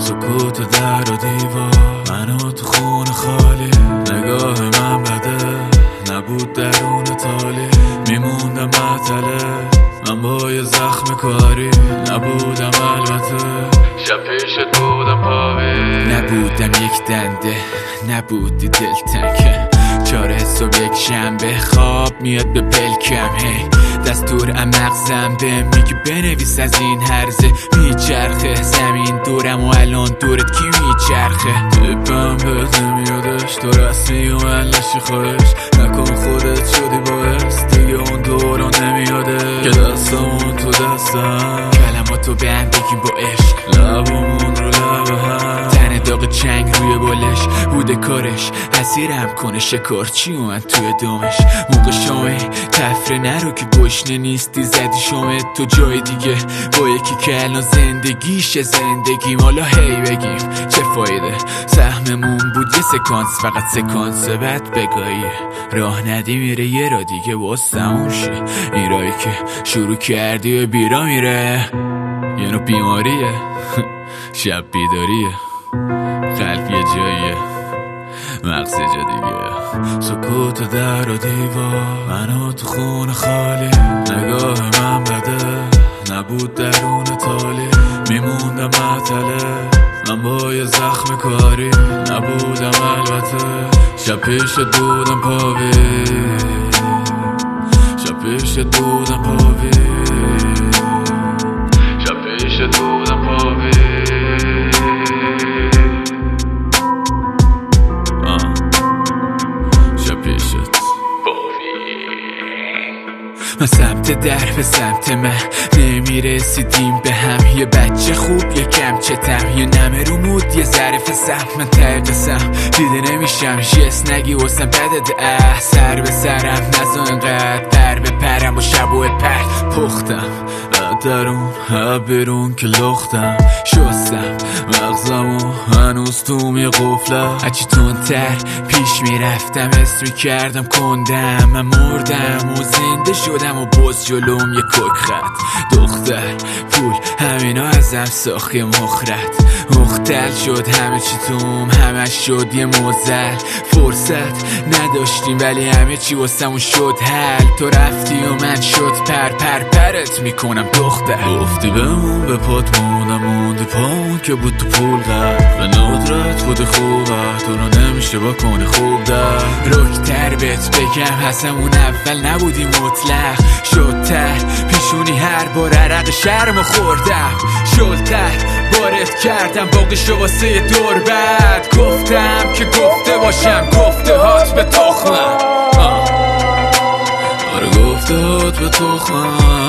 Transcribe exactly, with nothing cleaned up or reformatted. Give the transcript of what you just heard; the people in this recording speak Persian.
سکوت در و دیوار، منو تو خونه خالی، نگاه من بده نبود درون تالی، میموندم مطله من با یه زخم کاری، نبودم البته شب پیشت بودم پاوی، نبودم یک دنده نبودی دلتنگم، چهار صبح یک شنبه خواب میاد به پلکم، هی دستور مغزم به میگه بنویس از این هرزه میچرخه زمین دورم و الان دورت کی میچرخه، تیپم بهت نمیادش تو رسمی و من لشی خواهش نکن خودت شدی باعث دیگه اون دوران نمیاده که دستمون تو دستم کلماتو به هم بگیم با عشق، لبمون رو لب هم تن داغ چنگ روی بالش بوده کارش، حسیرم کنه شکارچی و من توی دامش، موقع شامه تفره نرو که گشنه نیستی زدی شامه تو جای دیگه با یکی که الان زندگیشه زندگیم، حالا هی بگیم چه فایده سهممون بود یه سکانس فقط سکانس بعد بگاهیه راه ندی میره یه را دیگه باز تموم شه، این رایی که شروع کردی و بیرا میره یه نوع بیماریه شب بیداریه قلب یه جاییه مغز جا دیگه، سکوت در و دیوار، منو تو خونه خالی، نگاه من بده نبود درون تالی، میموندم مطله من با یه زخم کاری، نبودم البته شب پیشت بودم پاوی، شب پیشت بودم پاوی، شب پیشت بودم پاوی، من سمت در به سمت من نمیرسیدیم به هم، یه بچه خوب یه کم چتم یه نمه رو مود یه ظرف سهم، من ته قسم دیده نمیشم جس نگی واسم بدد اه سر به سرم نزا انقدر پر به پرم و شب و پر پختم درون بیرون که لختم شستم مغزم و هنوز تو می قفلم، هرچی تندتر پیش میرفتم اسم میکردم کندم، من مردم و زنده شدم و باز جلوم یه کوک خط، دختر پول همینا ازم ساخی مخرت، مختل شد همه چی توم همش شد یه موزل، فرصت نداشتیم ولی همه چی واسمون شد حل، تو رفتی و من شد پر پر پرت میکنم دختر، گفتی بمون به پات موندم موندی پاون که بود تو پول قرد، به ندرت بودی خوبه تو رو نمیشه با کنی خوب در رکتر بهت بگم حسمون اول نبودی مطلق، شدتر پیشونی هر بار عرق شرم خوردم، شدتر بارت کردم باقیشو واسه دور بعد، گفتم که گفته باشم گفته هات به تخمم، آره گفته هات به تخمم